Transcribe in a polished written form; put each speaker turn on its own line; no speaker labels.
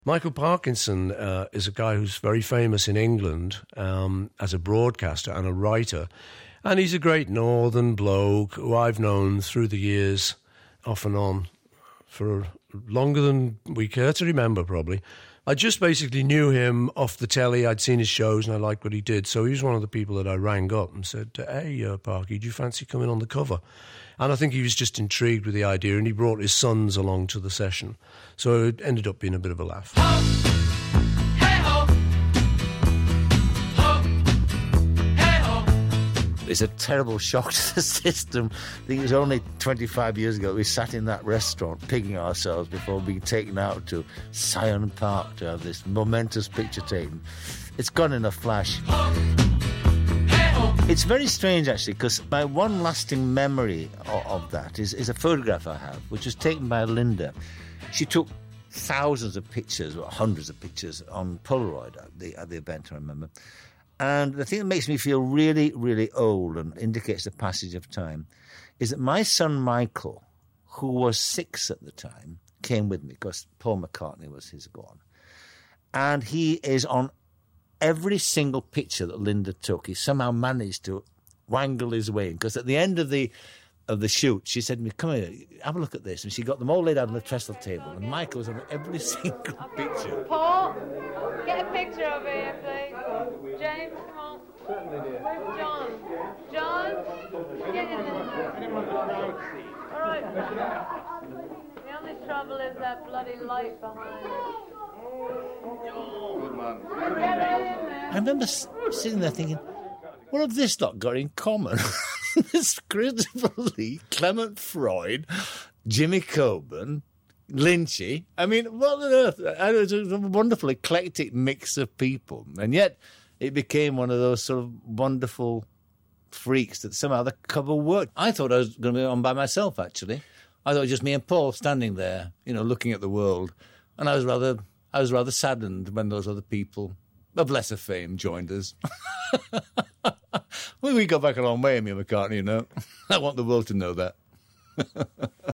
Michael Parkinson is a guy who's very famous in England as a broadcaster and a writer. And he's a great northern bloke who I've known through the years, off and on, for longer than we care to remember, probably. I just basically knew him off the telly. I'd seen his shows and I liked what he did. So he was one of the people that I rang up and said, hey, Parky, do you fancy coming on the cover? And I think he was just intrigued with the idea, and he brought his sons along to the session. So it ended up being a bit of a laugh.
It's a terrible shock to the system. I think it was only 25 years ago we sat in that restaurant pigging ourselves before being taken out to Syon Park to have this momentous picture taken. It's gone in a flash. It's very strange, actually, because my one lasting memory of that is a photograph I have, which was taken by Linda. She took thousands of pictures, or hundreds of pictures, on Polaroid at the event, I remember. And the thing that makes me feel really, really old and indicates the passage of time is that my son Michael, who was 6 at the time, came with me because Paul McCartney was his gone. And he is on every single picture that Linda took. He somehow managed to wangle his way in, because at the end of the shoot, she said to me, come here, have a look at this. And she got them all laid out on the trestle table, and Michael was on every single picture.
Paul, get a picture over here, please. James, come on. Where's John? John, get in there. All right. The only trouble is that bloody light behind us.
Good man.
I remember sitting there thinking, what have this lot got in common? This Christopher Lee, Clement Freud, Jimmy Coburn, Lynchy. I mean, what on earth? It was a wonderful eclectic mix of people. And yet it became one of those sort of wonderful freaks that somehow the cover worked. I thought I was going to be on by myself, actually. I thought it was just me and Paul standing there, looking at the world. And I was rather saddened when those other people of lesser fame joined us. Well, we got back a long way, me and McCartney, I want the world to know that.